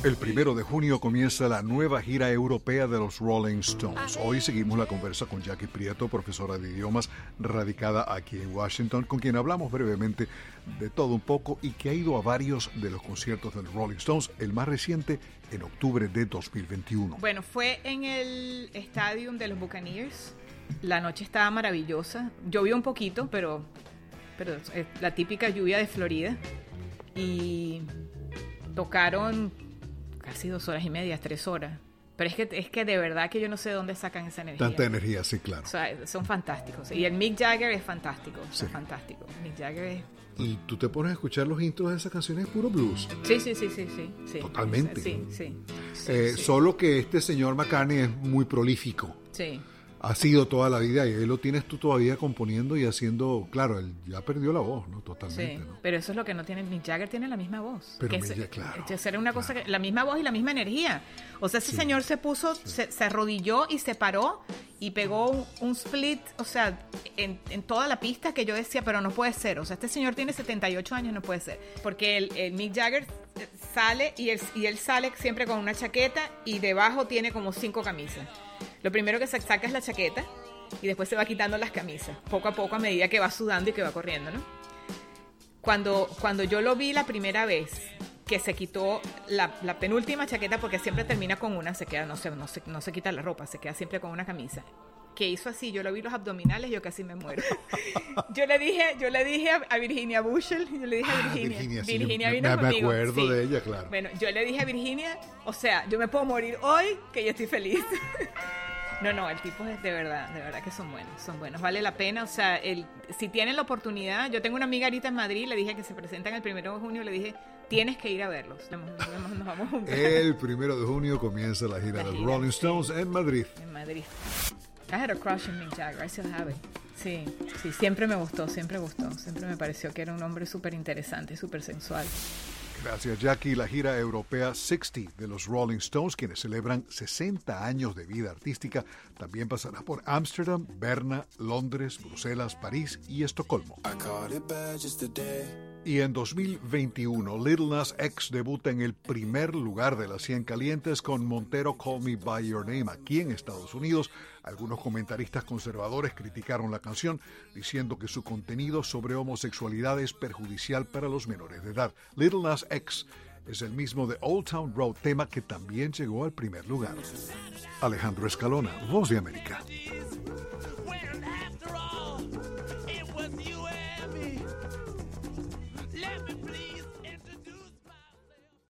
El 1 de junio comienza la nueva gira europea de los Rolling Stones. Hoy seguimos la conversa con Jackie Prieto, profesora de idiomas radicada aquí en Washington, con quien hablamos brevemente de todo un poco y que ha ido a varios de los conciertos de los Rolling Stones, el más reciente en octubre de 2021. Bueno, fue en el Stadium de los Buccaneers. La noche estaba maravillosa. Llovió un poquito, pero es la típica lluvia de Florida. Y tocaron casi 2 horas y media, 3 horas. Pero es que de verdad que yo no sé de dónde sacan esa energía. Tanta energía, sí, claro. O sea, son fantásticos. Y el Mick Jagger es fantástico. Sí. Es fantástico. Mick Jagger es... Y tú te pones a escuchar los intros de esas canciones, es puro blues. Sí. Totalmente. Sí. Solo que este señor McCartney es muy prolífico. Sí. Ha sido toda la vida y ahí lo tienes tú todavía componiendo y haciendo, claro, él ya perdió la voz, ¿no? Totalmente, sí, ¿no? Pero eso es lo que no tiene, Mick Jagger tiene la misma voz. Pero claro. Era una cosa que, la misma voz y la misma energía. O sea, ese señor se puso, se arrodilló y se paró y pegó un split, o sea, en toda la pista que yo decía, pero no puede ser. O sea, este señor tiene 78 años, no puede ser. Porque el Mick Jagger sale y él sale siempre con una chaqueta y debajo tiene como 5 camisas. Lo primero que se saca es la chaqueta y después se va quitando las camisas, poco a poco a medida que va sudando y que va corriendo, ¿no? Cuando yo lo vi la primera vez, que se quitó la penúltima chaqueta, porque siempre termina con una, se queda, no se quita la ropa, se queda siempre con una camisa. Que hizo así, yo lo vi los abdominales, yo casi me muero. Yo le dije a Virginia Bushell, Virginia vino conmigo. Me acuerdo de ella, claro. Bueno, yo le dije a Virginia, o sea, yo me puedo morir hoy, que yo estoy feliz. No, el tipo es de verdad que son buenos, vale la pena, o sea, si tienen la oportunidad, yo tengo una amiga ahorita en Madrid, le dije que se presentan el 1 de junio, le dije, tienes que ir a verlos, nos vamos juntos. El 1 de junio comienza la gira de los Rolling Stones en Madrid. I had a crush on Mick Jagger, I still have it. Sí, siempre me gustó, siempre me pareció que era un hombre súper interesante, súper sensual. Gracias, Jackie. La gira europea 60 de los Rolling Stones, quienes celebran 60 años de vida artística, también pasará por Ámsterdam, Berna, Londres, Bruselas, París y Estocolmo. Y en 2021, Lil Nas X debuta en el primer lugar de las 100 calientes con Montero Call Me By Your Name aquí en Estados Unidos. Algunos comentaristas conservadores criticaron la canción, diciendo que su contenido sobre homosexualidad es perjudicial para los menores de edad. Lil Nas X es el mismo de Old Town Road, tema que también llegó al primer lugar. Alejandro Escalona, Voz de América.